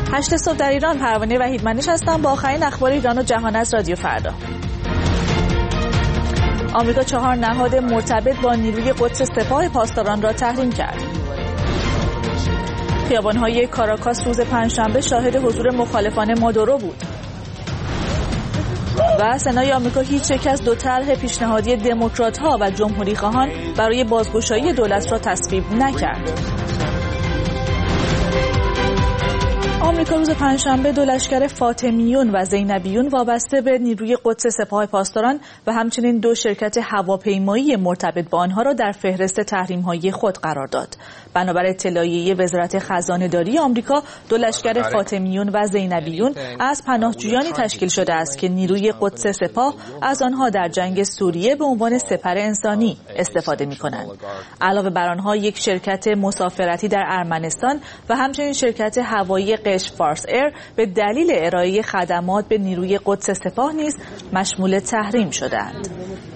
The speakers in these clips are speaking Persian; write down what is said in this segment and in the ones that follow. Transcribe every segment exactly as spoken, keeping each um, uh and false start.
هشت صبح در ایران. پروانه وحیدمنیش هستم با آخرین اخبار ایران و جهان از رادیو فردا. آمریکا چهار نهاد مرتبط با نیروی قدس سپاه پاسداران را تحریم کرد. خیابان‌های کاراکاس روز پنجشنبه شاهد حضور مخالفان مادورو بود. و سنای آمریکا هیچ یک از دو طرح پیشنهادی دموکرات‌ها و جمهوری‌خواهان برای بازگشایی دولت را تصویب نکرد. آمریکا روز پنجشنبه دو لشکر فاطمیون و زینبیون وابسته به نیروی قدس سپاه پاسداران و همچنین دو شرکت هواپیمایی مرتبط با آنها را در فهرست تحریم‌های خود قرار داد. بنابر اطلاعیه وزارت خزانه‌داری آمریکا، دو لشکر فاطمیون و زینبیون از پناهجویانی تشکیل شده است که نیروی قدس سپاه از آنها در جنگ سوریه به عنوان سپر انسانی استفاده می‌کنند. علاوه بر آنها یک شرکت مسافرتی در ارمنستان و همچنین شرکت هوایی قشم فارس ایر به دلیل ارائه خدمات به نیروی قدس سپاه نیز مشمول تحریم شدند.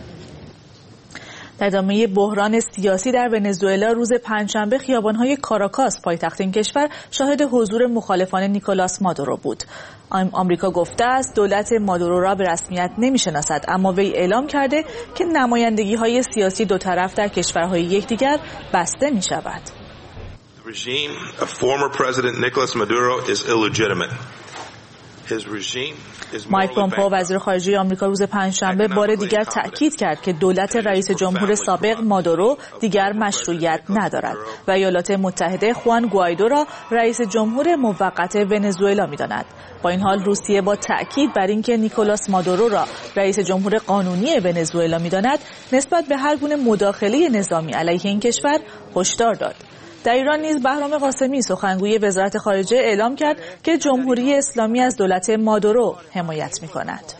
در ادامه بحران سیاسی در ونزوئلا روز پنجشنبه خیابان‌های کاراکاس پایتخت این کشور شاهد حضور مخالفان نیکولاس مادورو بود. آمریکا گفته است دولت مادورو را به رسمیت نمی‌شناسد، اما وی اعلام کرده که نمایندگی‌های سیاسی دو طرف در کشورهای یکدیگر بسته می‌شود. The regime of former President Nicolas Maduro is illegitimate. His regime مایک پومپئو وزیر خارجه آمریکا روز پنجشنبه بار دیگر تأکید کرد که دولت رئیس جمهور سابق مادورو دیگر مشروعیت ندارد و ایالات متحده خوان گوایدو را رئیس جمهور موقت ونزوئلا می‌داند. با این حال روسیه با تأکید بر اینکه نیکولاس مادورو را رئیس جمهور قانونی ونزوئلا می‌داند، نسبت به هر گونه مداخله نظامی علیه این کشور هشدار داد. در ایران نیز بهرام قاسمی سخنگوی وزارت خارجه اعلام کرد که جمهوری اسلامی از دولت مادورو حمایت می‌کند.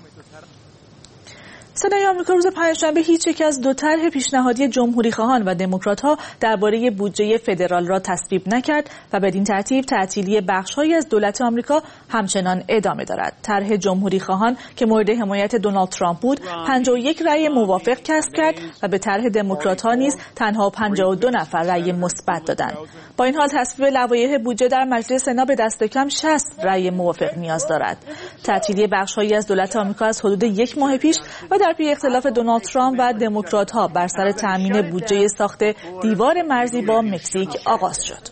سنای آمریکا روز پنجشنبه هیچ یک از دو طرح پیشنهادی جمهوری‌خواهان و دموکرات‌ها درباره بودجه فدرال را تصویب نکرد و بدین ترتیب تعطیلی بخش‌هایی از دولت آمریکا همچنان ادامه دارد. طرح جمهوری‌خواهان که مورد حمایت دونالد ترامپ بود، پنجاه و یک رأی موافق کسب کرد و به طرح دموکرات‌ها نیز تنها پنجاه و دو نفر رأی مثبت دادند. با این حال تصویب لوایح بودجه در مجلس سنا به دست کم شصت رأی موافق نیاز دارد. تعطیلی بخش‌هایی از دولت آمریکا از حدود یک ماه پیش و در پی اختلاف دونالد ترامپ و دموکرات‌ها بر سر تامین بودجه ساخت دیوار مرزی با مکزیک آغاز شد.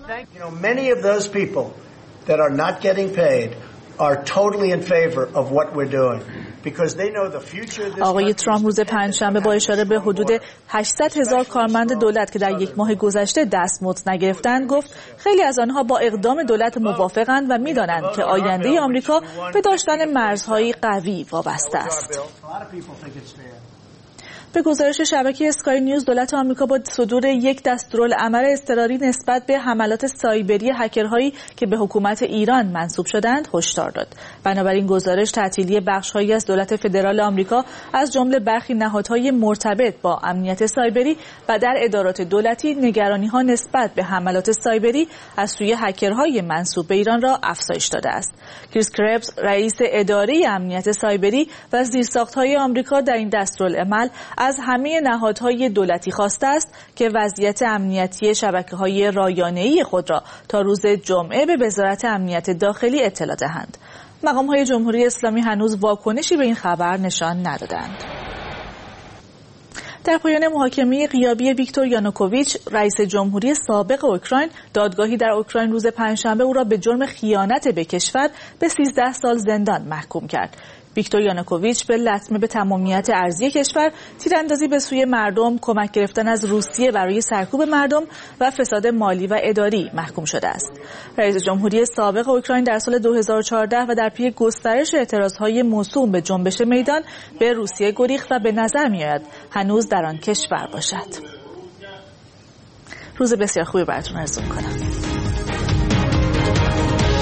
آقای ترامپ روز پنجشنبه با اشاره به حدود هشتصد هزار کارمند دولت که در یک ماه گذشته دستمزد نگرفتند گفت خیلی از آنها با اقدام دولت موافقند و می‌دانند که آینده آمریکا به داشتن مرزهای قوی وابسته است. به گزارش شبکه اسکای نیوز، دولت آمریکا با صدور یک دستورالعمل اضطراری نسبت به حملات سایبری هکرهایی که به حکومت ایران منسوب شدند هشدار داد. بنابراین گزارش تعطیلی بخش‌هایی از دولت فدرال آمریکا از جمله برخی نهادهای مرتبط با امنیت سایبری و در ادارات دولتی نگرانی‌ها نسبت به حملات سایبری از سوی هکرهای منسوب به ایران را افزایش داده است. کریس کربز، رئیس اداره امنیت سایبری و زیرساخت‌های آمریکا، در این دستورالعمل از همه نهادهای دولتی خواسته است که وضعیت امنیتی شبکه‌های رایانه‌ای خود را تا روز جمعه به وزارت امنیت داخلی اطلاع دهند. مقام‌های جمهوری اسلامی هنوز واکنشی به این خبر نشان ندادند. در پایان محاکمه غیابی ویکتور یانوکوویچ، رئیس جمهوری سابق اوکراین، دادگاهی در اوکراین روز پنجشنبه او را به جرم خیانت به کشور به سیزده سال زندان محکوم کرد. ویکتور یانوکوویچ به لطمه به تمامیت ارضی کشور، تیراندازی به سوی مردم، کمک گرفتن از روسیه برای سرکوب مردم و فساد مالی و اداری محکوم شده است. رئیس جمهوری سابق اوکراین در سال دو هزار و چهارده و در پی گسترش اعتراضهای موسوم به جنبش میدان به روسیه گریخت و به نظر می‌آید هنوز در آن کشور باشد. روز بسیار خوبی براتون آرزو می‌کنم.